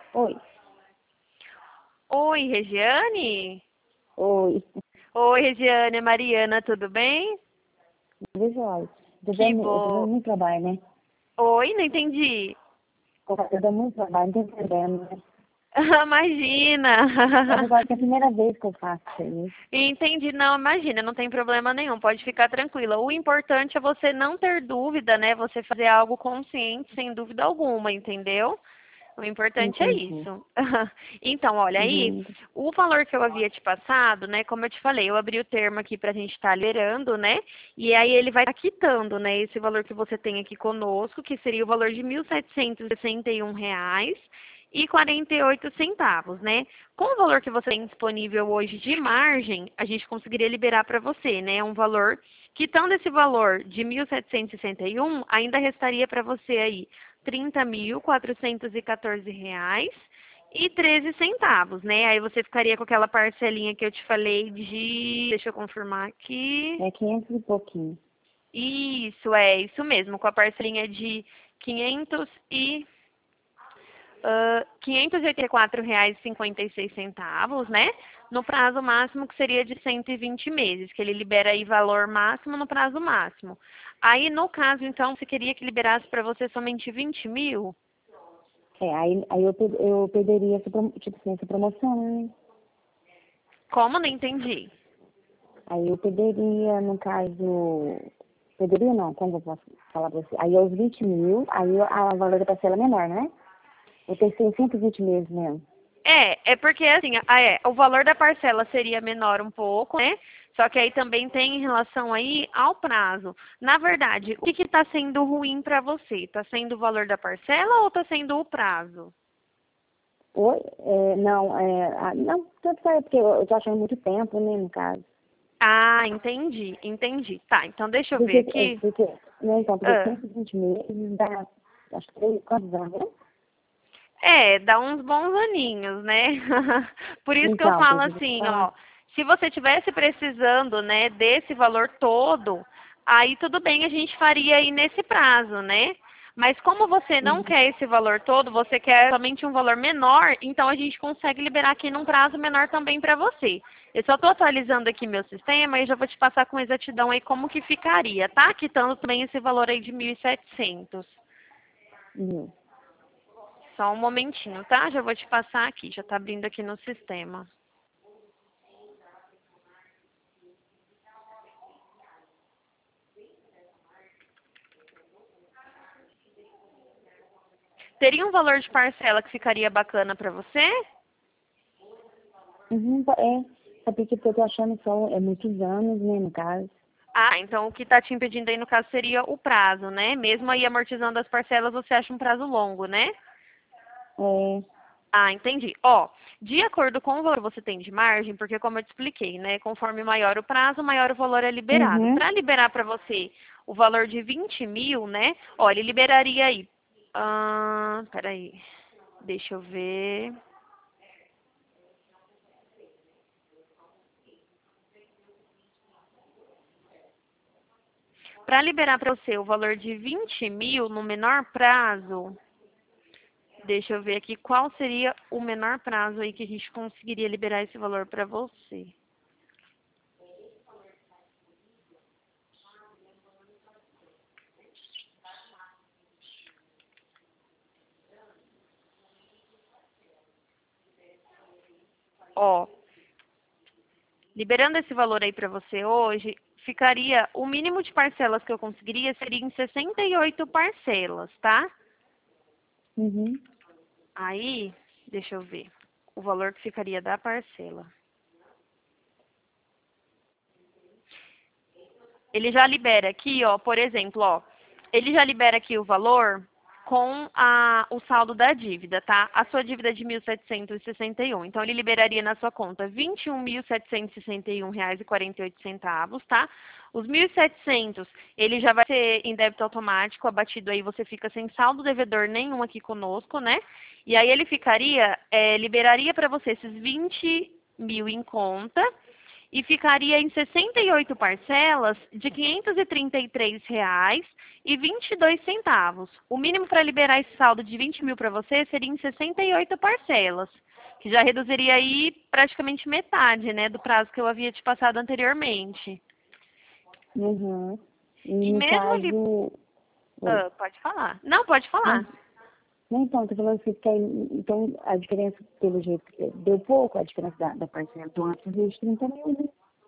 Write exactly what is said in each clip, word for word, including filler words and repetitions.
Oi. Oi, Regiane? Oi. Oi, Regiane, é Mariana, tudo bem? Deixa eu tô Que dando, eu tô dando bom. muito trabalho, né? Oi, não entendi. Eu tô dando muito trabalho, não tem problema, né? É Imagina. porque é a primeira vez que eu faço isso aí. Entendi, não, imagina, não tem problema nenhum, pode ficar tranquila. O importante é você não ter dúvida, né? Você fazer algo consciente, sem dúvida alguma, entendeu? O importante é Entendi. isso. Então, olha aí, Uhum. o valor que eu havia te passado, né? Como eu te falei, eu abri o termo aqui para a gente estar liberando, né? E aí ele vai estar quitando, né? Esse valor que você tem aqui conosco, que seria o valor de mil setecentos e sessenta e um reais e quarenta e oito centavos, né? Com o valor que você tem disponível hoje de margem, a gente conseguiria liberar para você, né? Um valor, quitando esse valor de mil setecentos e sessenta e um, ainda restaria para você aí trinta mil quatrocentos e quatorze reais e treze centavos, né? Aí você ficaria com aquela parcelinha que eu te falei de, deixa eu confirmar aqui. É quinhentos e pouquinho. Isso, é isso mesmo, com a parcelinha de quinhentos e uh, quinhentos e oitenta e quatro reais e cinquenta e seis centavos, né? No prazo máximo que seria de cento e vinte meses, que ele libera aí valor máximo no prazo máximo. Aí, no caso, então, você queria que liberasse para você somente vinte mil? É, aí, aí eu, per- eu perderia essa, prom- tipo assim, essa promoção, né? Como? Não entendi. Aí eu perderia, no caso. Perderia não, como eu posso falar pra você? Aí é os vinte mil, aí a valor da parcela é menor, né? Eu pensei em cento e vinte meses mesmo. É, é porque assim, a- é, o valor da parcela seria menor um pouco, né? Só que aí também tem em relação aí ao prazo. Na verdade, o que está sendo ruim para você? Está sendo o valor da parcela ou está sendo o prazo? Oi? É, não, é, ah, não, tanto faz, porque eu, eu tô achando muito tempo, né, no caso. Ah, entendi, entendi. Tá, então deixa eu ver Porque, é, aqui. porque, né, então, porque Ah, cento e vinte meses dá, acho que três, quantos anos, né? é, dá uns bons aninhos, né? Por isso que eu Então, por falo isso que eu assim, falo, ó, se você tivesse precisando, né, desse valor todo, aí tudo bem, a gente faria aí nesse prazo, né? Mas como você não uhum, quer esse valor todo, você quer somente um valor menor, então a gente consegue liberar aqui num prazo menor também para você. Eu só estou atualizando aqui meu sistema e já vou te passar com exatidão aí como que ficaria, tá? Quitando também esse valor aí de mil e setecentos. uhum. Só um momentinho, tá? Já vou te passar aqui, já tá abrindo aqui no sistema. Teria um valor de parcela que ficaria bacana para você? Uhum, é, sabe porque eu tô achando só, é muitos anos, né, no caso. Ah, então o que está te impedindo aí no caso seria o prazo, né? Mesmo aí amortizando as parcelas, você acha um prazo longo, né? É, Ah, entendi. Ó, de acordo com o valor que você tem de margem, porque como eu te expliquei, né? Conforme maior o prazo, maior o valor é liberado. uhum, Para liberar para você o valor de vinte mil, né? Olha, ele liberaria aí. Ah, peraí. Deixa eu ver. Para liberar para você o valor de vinte mil no menor prazo, deixa eu ver aqui qual seria o menor prazo aí que a gente conseguiria liberar esse valor para você. Ó, liberando esse valor aí para você hoje, ficaria, o mínimo de parcelas que eu conseguiria seria em sessenta e oito parcelas, tá? uhum. Aí, deixa eu ver, o valor que ficaria da parcela. Ele já libera aqui, ó, por exemplo, ó, ele já libera aqui o valor com a, o saldo da dívida, tá? A sua dívida é de mil setecentos e sessenta e um. Então, ele liberaria na sua conta vinte e um mil setecentos e sessenta e um reais e quarenta e oito centavos, tá? Os mil e setecentos, ele já vai ser em débito automático, abatido aí, você fica sem saldo devedor nenhum aqui conosco, né? E aí ele ficaria, é, liberaria para você esses vinte mil em conta e ficaria em sessenta e oito parcelas de quinhentos e trinta e três reais e vinte e dois centavos. O mínimo para liberar esse saldo de vinte mil para você seria em sessenta e oito parcelas, que já reduziria aí praticamente metade, né, do prazo que eu havia te passado anteriormente. Uhum. E, E no mesmo li... caso... Oi. Ah, pode falar. Não, pode falar. Não, não, então, tô falando assim, que aí, então a diferença, pelo jeito, que deu pouco a diferença da, da parcela do antes dos trinta mil, né?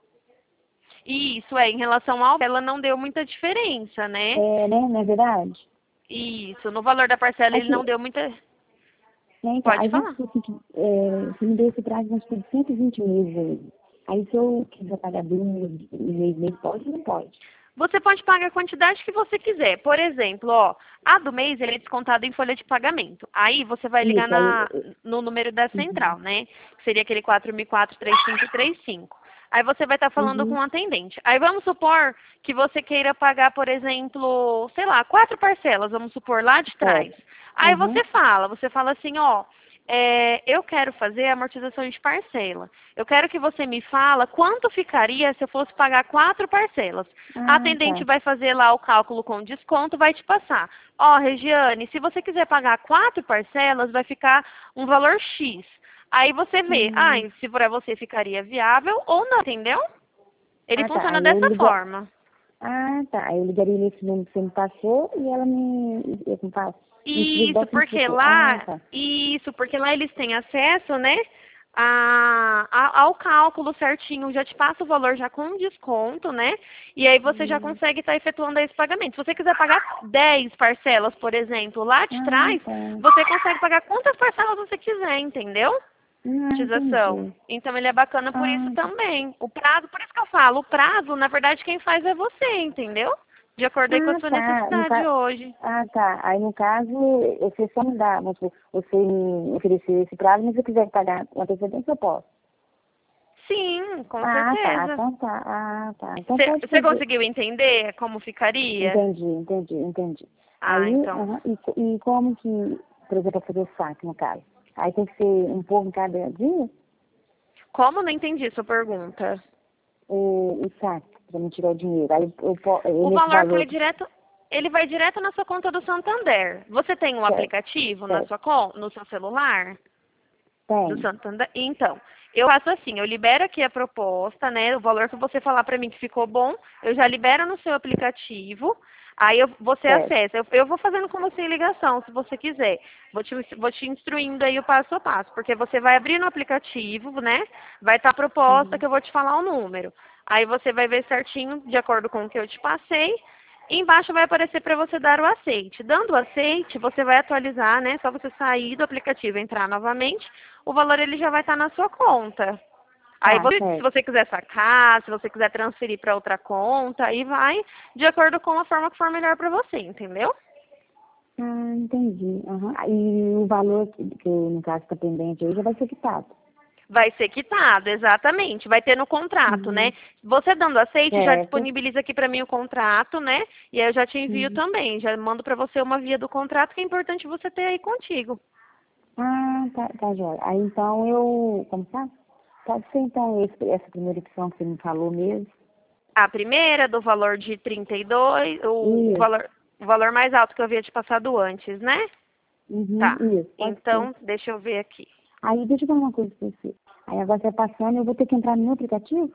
E isso é, em relação ao ela não deu muita diferença, né? É, né, não é verdade? Isso, no valor da parcela ele Aqui, não deu muita... né, então, Pode aí vamos falar. supor assim, que é, você me deu esse prazo, mas por cento e vinte meses aí. Aí se eu quiser pagar dois meses, mês, pode ou não pode? Você pode pagar a quantidade que você quiser. Por exemplo, ó, a do mês ele é descontado em folha de pagamento. Aí você vai ligar Isso, aí... na, no número da Uhum. central, né? Que seria aquele quatro mil e quatro, três cinco três cinco. Aí você vai estar falando com Uhum. o atendente. Aí vamos supor que você queira pagar, por exemplo, sei lá, quatro parcelas, vamos supor, lá de trás. Certo. Aí Uhum. você fala, você fala assim, ó, é, eu quero fazer amortização de parcela. Eu quero que você me fala quanto ficaria se eu fosse pagar quatro parcelas. A Ah, atendente tá. vai fazer lá o cálculo com desconto, vai te passar. Ó, Regiane, se você quiser pagar quatro parcelas, vai ficar um valor X. Aí você vê, ah, Hum. se para você ficaria viável ou não, entendeu? Ele Ah, tá. funciona Aí eu dessa ligo... forma. Ah, tá. Aí eu ligaria nesse número que você me passou e ela me... Eu me passo. Me Isso, igual você me porque explicou. Ah, lá, tá. isso, porque lá eles têm acesso, né, a, a- ao cálculo certinho, já te passa o valor já com desconto, né, e aí você já Hum. consegue estar efetuando esse pagamento. Se você quiser pagar dez parcelas, por exemplo, lá de Ah, trás, tá. você consegue pagar quantas parcelas você quiser, entendeu? Ah, Cotização. entendi. Então ele é bacana por isso Ah, tá. também. O prazo, por isso que eu falo, o prazo, na verdade, quem faz é você, entendeu? De acordo aí com a Ah, sua tá. No necessidade ca... hoje. Ah, tá. Aí, no caso, você só me dá, vamos supor, você me oferecer esse prazo, mas se eu quiser pagar com antecedência, eu posso. Sim, com Ah, tá. certeza. Então tá. Ah, tá. Então pode Você fazer. conseguiu entender como ficaria? Entendi, entendi, entendi. Ah, Aí, então. aham, e, co- e como que, por exemplo, para fazer o saque, no caso? Aí tem que ser um pouco em cada dia? Como? Não entendi sua pergunta. O, o saque, para me tirar o dinheiro. Aí eu, po- eu O nesse valor valor cai que direto, ele vai direto na sua conta do Santander. Você tem um certo, aplicativo na certo. sua con- no seu celular? Do Tem. Santander? Então, eu faço assim, eu libero aqui a proposta, né? O valor que você falar para mim que ficou bom, eu já libero no seu aplicativo. Aí eu, você Certo. acessa. Eu, eu vou fazendo com você em ligação, se você quiser. Vou te, vou te instruindo aí o passo a passo, porque você vai abrir no aplicativo, né? Vai estar a proposta Uhum. que eu vou te falar o número. Aí você vai ver certinho, de acordo com o que eu te passei. Embaixo vai aparecer para você dar o aceite. Dando o aceite, você vai atualizar, né? Só você sair do aplicativo e entrar novamente, o valor ele já vai estar na sua conta. Aí, Tá, você, se certo. você quiser sacar, se você quiser transferir para outra conta, aí vai de acordo com a forma que for melhor para você, entendeu? Ah, entendi. Aham. E o valor que, que no caso está pendente aí já vai ser quitado. Vai ser quitado, exatamente. Vai ter no contrato, né? Uhum. Você dando aceite, já Certo. disponibiliza aqui para mim o contrato, né? E aí eu já te envio Uhum. também. Já mando para você uma via do contrato que é importante você ter aí contigo. Ah, tá, tá, jóia. Aí então eu, como tá? Pode ser então esse, essa primeira opção que você me falou mesmo. A primeira, do valor de trinta e dois, o, o Isso. valor, o valor mais alto que eu havia te passado antes, né? Uhum, Tá. isso, pode ser. Então, deixa eu ver aqui. Aí deixa eu falar uma coisa pra você. Aí agora você passando, eu vou ter que entrar no meu aplicativo?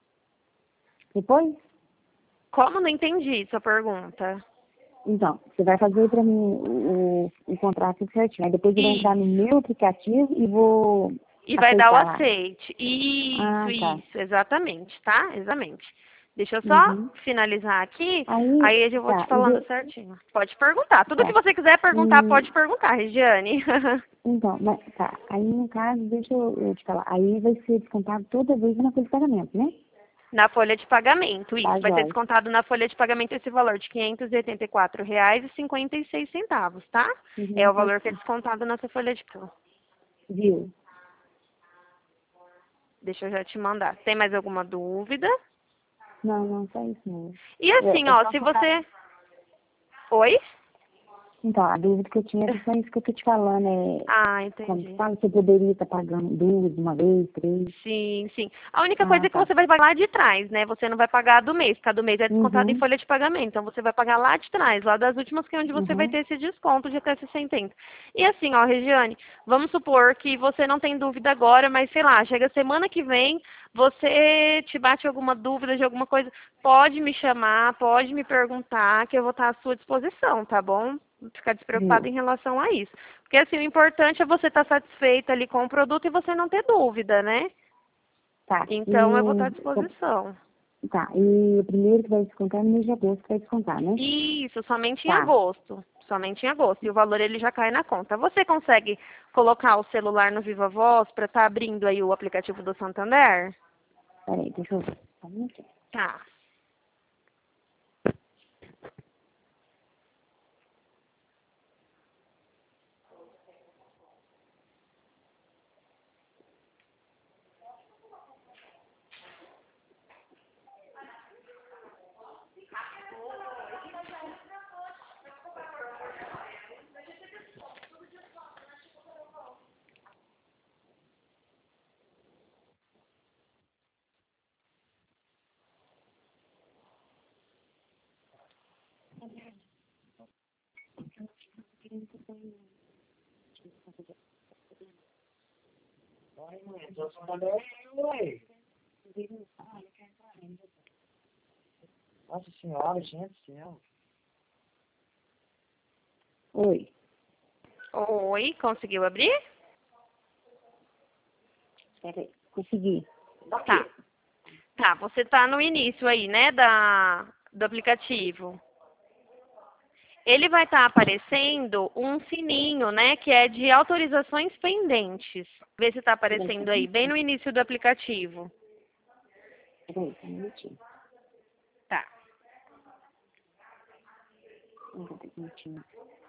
Depois? Como não entendi sua pergunta? Então, você vai fazer pra mim o, o, o contrato certinho. Aí depois eu vou entrar no Isso. meu aplicativo e vou E vai dar o aceitar lá. aceite. Isso, Ah, tá. isso, exatamente, tá? Exatamente. Deixa eu só Uhum. finalizar aqui, Aí, aí eu vou te tá. E falando de, certinho. Pode perguntar. Tudo que tá. você quiser perguntar, E, pode perguntar, Regiane. então, mas, tá. Aí no caso, deixa eu, eu te falar. Aí vai ser descontado toda vez na folha de pagamento, né? Na folha de pagamento, Tá, isso. Vai ser jóia. descontado na folha de pagamento esse valor de quinhentos e oitenta e quatro reais e cinquenta e seis centavos, tá? É Uhum, o pode valor que é ser. descontado nessa folha de... Viu? Deixa eu já te mandar. Tem mais alguma dúvida? Não, não, só isso mesmo. E É, assim, é ó, só se ficar... você... Oi? Então, a dúvida que eu tinha era só isso que eu tô te falando, é Ah, como entendi. que fala, você poderia estar pagando duas, uma vez, três. Sim, sim. A única coisa Ah, é que tá. você vai pagar lá de trás, né? Você não vai pagar a do mês, porque a do mês é descontada em Uhum, folha de pagamento. Então você vai pagar lá de trás, lá das últimas, que é onde você vai uhum, ter esse desconto de até sessenta. E assim, ó, Regiane, vamos supor que você não tem dúvida agora, mas sei lá, chega semana que vem, você te bate alguma dúvida de alguma coisa, pode me chamar, pode me perguntar, que eu vou estar à sua disposição, tá bom? Não ficar despreocupada viu? em relação a isso. Porque assim, o importante é você estar satisfeita ali com o produto e você não ter dúvida, né? Tá. E, Então eu vou estar à o- disposição. tá. E o primeiro que vai descontar é no mês de agosto que vai descontar, né? Isso, somente em Tá. agosto. Somente em agosto. E o valor ele já cai na conta. Você consegue colocar o celular no Viva Voz para estar abrindo aí o aplicativo do Santander? Peraí, deixa eu ver. Só um minutinho. Tá. Ai, mãe, tô falando aí, ué. Nossa senhora, gente do céu. Oi. Oi, conseguiu abrir? Peraí. Consegui. Tá. Tá, você tá no início aí, né, da, do aplicativo. Ele vai estar aparecendo um sininho, né, que é de autorizações pendentes. Vê se está Peraí, só aparecendo um aí, bem minutinho. no início do aplicativo. Peraí, só um minutinho. Tá. Um minutinho.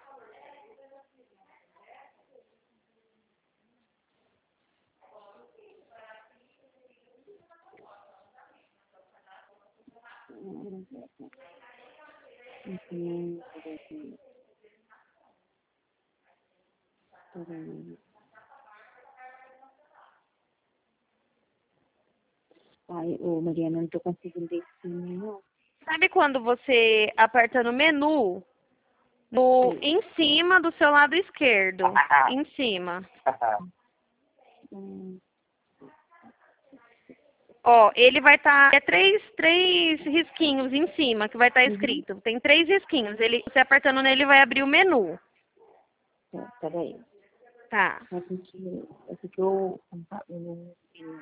Uhum, peraí, peraí. Ai, ô, Mariana, eu não tô conseguindo ver esse não. Sabe quando você aperta no menu, no, em cima do seu lado esquerdo, em cima. Hum, Ó, ele vai estar, é três, três risquinhos em cima que vai estar Uhum. escrito. Tem três risquinhos. Ele, você apertando nele vai abrir o menu. É, peraí. Tá. É porque, é porque eu, eu, eu,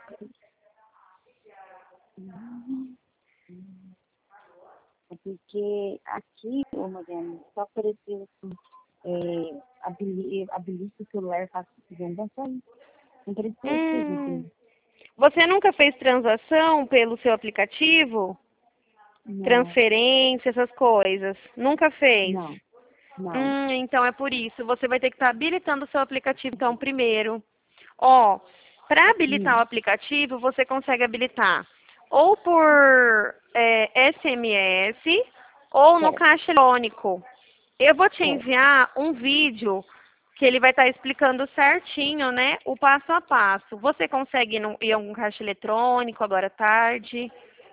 é porque aqui, ô Mariana, só apareceu assim, é, habili- habilita o celular fácil de venda, só isso. Não apareceu as coisas Hum, assim. você nunca fez transação pelo seu aplicativo? Não, Transferência, essas coisas? Nunca fez? não, não. Hum, então é por isso. Você vai ter que estar habilitando o seu aplicativo, então, primeiro. Ó, para habilitar o Hum, aplicativo, você consegue habilitar ou por é, S M S ou no certo, caixa eletrônico. Eu vou te certo. enviar um vídeo que ele vai estar explicando certinho, né, o passo a passo. Você consegue ir no- em algum caixa eletrônico agora à tarde?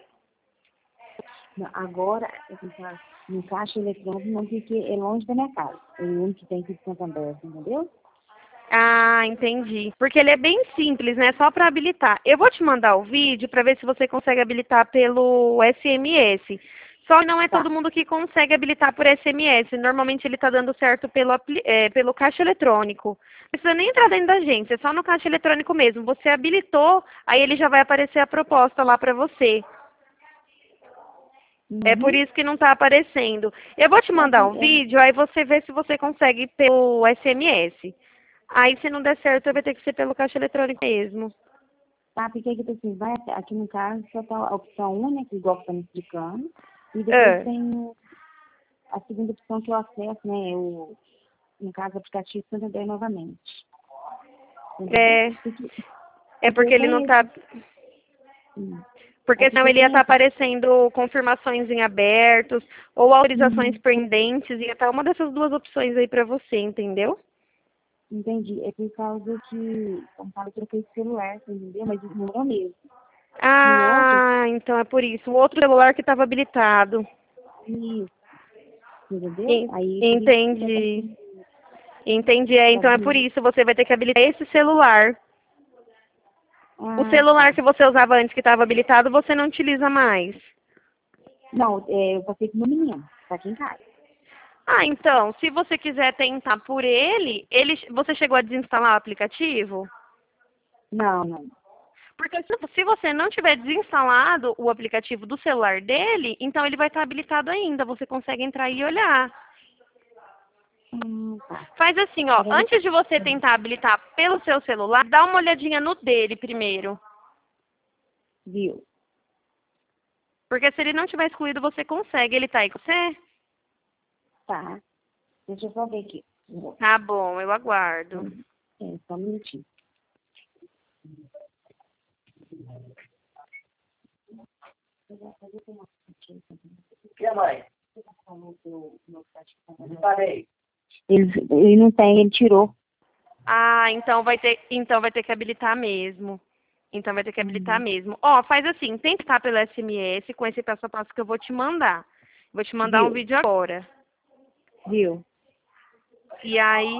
Não, agora, eu vou falar, no caixa eletrônico não, porque é longe da minha casa. É o único que tem aqui de Santander, entendeu? Ah, entendi. Porque ele é bem simples, né? Só para habilitar. Eu vou te mandar o vídeo para ver se você consegue habilitar pelo S M S. Só que não é todo Tá. mundo que consegue habilitar por S M S. Normalmente ele está dando certo pelo, apli- é, pelo caixa eletrônico. Não precisa nem entrar dentro da agência, é só no caixa eletrônico mesmo. Você habilitou, aí ele já vai aparecer a proposta lá para você. É por Uhum. isso que não está aparecendo. Eu vou te É, mandar por- o é, vídeo, aí você vê se você consegue pelo S M S. Aí, se não der certo, vai ter que ser pelo caixa eletrônico mesmo. tá, porque aqui, tipo assim, vai, até- aqui no caso só tá a opção um, né, que igual que tá me explicando, e depois É. tem a segunda opção que eu acesso, né, o, no caso, o aplicativo Santander novamente. Entendeu? É, Porque, é porque porque eu ele não tá. conheço. Hum. Porque senão ele ia estar aparecendo confirmações em abertos ou autorizações Uhum. pendentes, ia estar uma dessas duas opções aí para você, entendeu? Entendi. É por causa que, como fala, eu troquei de celular, você entendeu? Mas demorou mesmo. No outro, Ah, então é por isso. O outro celular que estava habilitado. isso, entendeu? En- Aí, por isso que tá Entendi. aparecendo, Entendi. É, tá então é por vendo? isso. Você vai ter que habilitar esse celular. O Ah, celular tá. que você usava antes que estava habilitado, você não utiliza mais. Não, é, eu passei com o meu menino, tá aqui em casa. Ah, então, se você quiser tentar por ele, ele você chegou a desinstalar o aplicativo? Não, não. Porque se, se você não tiver desinstalado o aplicativo do celular dele, então ele vai estar habilitado ainda. Você consegue entrar e olhar. Hum, tá. Faz assim, ó, Agora, antes de você tentar habilitar pelo seu celular, dá uma olhadinha no dele primeiro. viu? Porque se ele não tiver excluído, você consegue. Ele tá aí com você? Tá. Deixa eu só ver aqui. Tá bom, eu aguardo. É, só um minutinho. O que, mãe? Não parei. Ele, ele não tem, ele tirou. Ah, então vai ter, então vai ter que habilitar mesmo. Então vai ter que habilitar Uhum. mesmo. Ó, faz assim, tenta estar pelo S M S com esse passo a passo que eu vou te mandar. Vou te mandar um Viu? vídeo agora. Viu? E aí,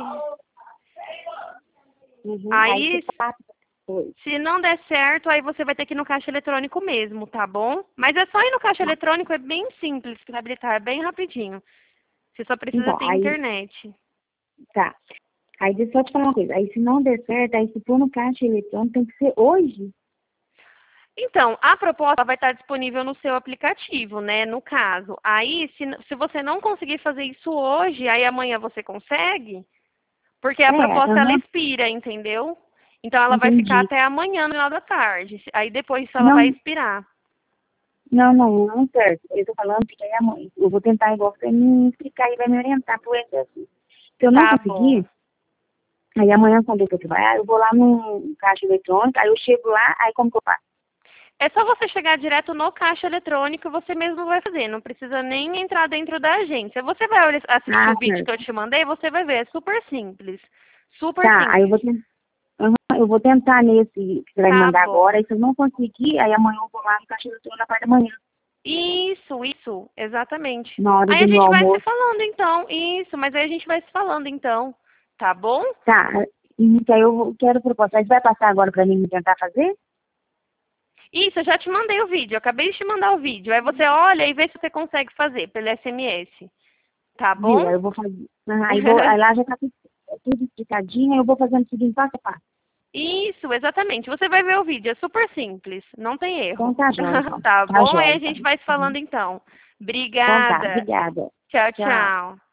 Uhum. Aí aí, você passa depois. se não der certo, aí você vai ter que ir no caixa eletrônico mesmo, tá bom? Mas é só ir no caixa Tá. eletrônico, é bem simples para habilitar, é bem rapidinho. Você só precisa Então, ter aí, internet. tá. Aí deixa eu te falar uma coisa. Aí se não der certo, aí se for no caixa eletrônico, tem que ser hoje. Então, a proposta vai estar disponível no seu aplicativo, né? No caso. Aí, se, se você não conseguir fazer isso hoje, aí amanhã você consegue, porque a É, proposta ela aham, expira, entendeu? Então ela vai ficar entendi. até amanhã no final da tarde. Aí depois ela vai Não, expirar. não, não, não certo. Eu tô falando que aí amanhã, eu vou tentar igual você me explicar e vai me orientar por esse assunto. Se eu não Tá bom. conseguir, aí amanhã quando eu trabalhar, eu vou lá no caixa eletrônico, aí eu chego lá, aí como que eu faço? É só você chegar direto no caixa eletrônico e você mesmo vai fazer. Não precisa nem entrar dentro da agência. Você vai olhar- assistir Ah, o vídeo que certo. eu te mandei, você vai ver. É super simples. Super Tá, aí eu simples. vou, ten- aham, eu vou tentar nesse que você vai me Tá mandar agora, bom. aí se eu não conseguir, aí amanhã eu vou lá no caixa eletrônico na parte da manhã, Isso, isso, exatamente. na hora Aí do a meu gente vai se almoço. falando então. Isso, mas aí a gente vai se falando então. Tá bom? Tá, então eu vou- quero proposta. Aí você vai passar agora pra mim me tentar fazer? Isso, eu já te mandei o vídeo. Eu acabei de te mandar o vídeo. Aí você olha e vê se você consegue fazer pelo S M S. Tá bom? Viu? Aí eu vou fazer. Aham, aí, vou, aí lá já tá tudo, tudo explicadinho, aí eu vou fazendo o seguinte passo a passo. Isso, exatamente. Você vai ver o vídeo. É super simples. Não tem Então erro. tá bom, então. Tá Tá bom? Aí jóia, a então. gente vai se Uhum. falando então. Então tá, Obrigada. obrigada. Tchau, Tchau. tchau.